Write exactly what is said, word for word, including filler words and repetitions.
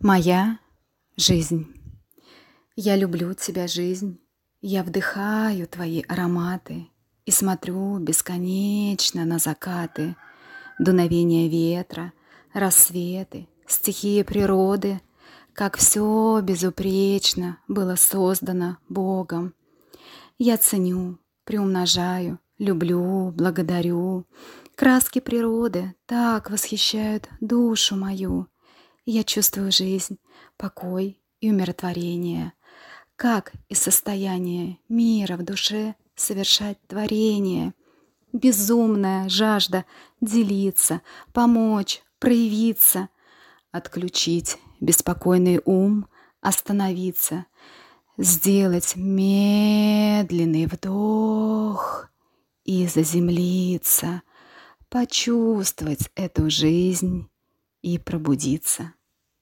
Моя жизнь. Я люблю тебя, жизнь. Я вдыхаю твои ароматы и смотрю бесконечно на закаты, дуновение ветра, рассветы, стихии природы, как все безупречно было создано Богом. Я ценю, приумножаю, люблю, благодарю. Краски природы так восхищают душу мою. Я чувствую жизнь, покой и умиротворение. Как из состояния мира в душе совершать творение? Безумная жажда делиться, помочь, проявиться, отключить беспокойный ум, остановиться, сделать медленный вдох и заземлиться, почувствовать эту жизнь и пробудиться.